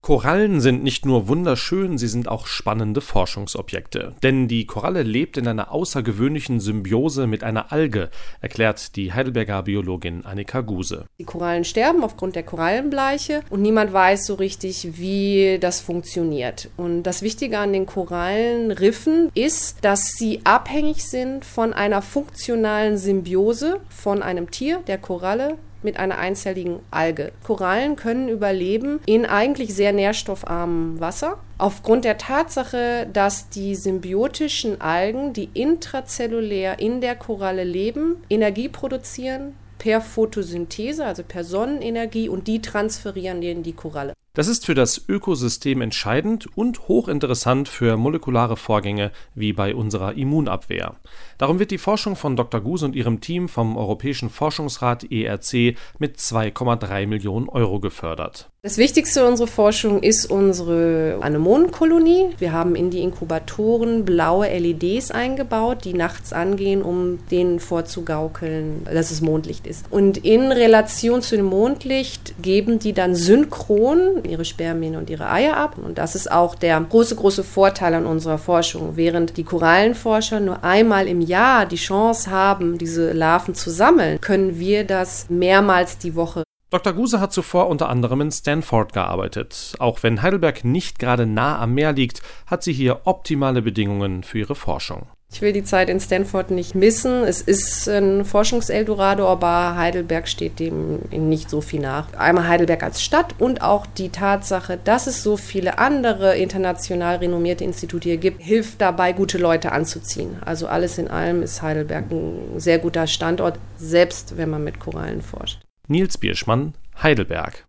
Korallen sind nicht nur wunderschön, sie sind auch spannende Forschungsobjekte. Denn die Koralle lebt in einer außergewöhnlichen Symbiose mit einer Alge, erklärt die Heidelberger Biologin Annika Guse. Die Korallen sterben aufgrund der Korallenbleiche und niemand weiß so richtig, wie das funktioniert. Und das Wichtige an den Korallenriffen ist, dass sie abhängig sind von einer funktionalen Symbiose von einem Tier, der Koralle, mit einer einzelligen Alge. Korallen können überleben in eigentlich sehr nährstoffarmem Wasser. Aufgrund der Tatsache, dass die symbiotischen Algen, die intrazellulär in der Koralle leben, Energie produzieren per Photosynthese, also per Sonnenenergie, und die transferieren in die Koralle. Das ist für das Ökosystem entscheidend und hochinteressant für molekulare Vorgänge wie bei unserer Immunabwehr. Darum wird die Forschung von Dr. Guse und ihrem Team vom Europäischen Forschungsrat ERC mit 2,3 Millionen Euro gefördert. Das Wichtigste unserer Forschung ist unsere Anemonenkolonie. Wir haben in die Inkubatoren blaue LEDs eingebaut, die nachts angehen, um denen vorzugaukeln, dass es Mondlicht ist. Und in Relation zu dem Mondlicht geben die dann synchron ihre Spermien und ihre Eier ab. Und das ist auch der große Vorteil an unserer Forschung. Während die Korallenforscher nur einmal im Jahr die Chance haben, diese Larven zu sammeln, können wir das mehrmals die Woche. Dr. Guse hat zuvor unter anderem in Stanford gearbeitet. Auch wenn Heidelberg nicht gerade nah am Meer liegt, hat sie hier optimale Bedingungen für ihre Forschung. Ich will die Zeit in Stanford nicht missen. Es ist ein Forschungseldorado, aber Heidelberg steht dem nicht so viel nach. Einmal Heidelberg als Stadt und auch die Tatsache, dass es so viele andere international renommierte Institute hier gibt, hilft dabei, gute Leute anzuziehen. Also alles in allem ist Heidelberg ein sehr guter Standort, selbst wenn man mit Korallen forscht. Nils Bierschmann, Heidelberg.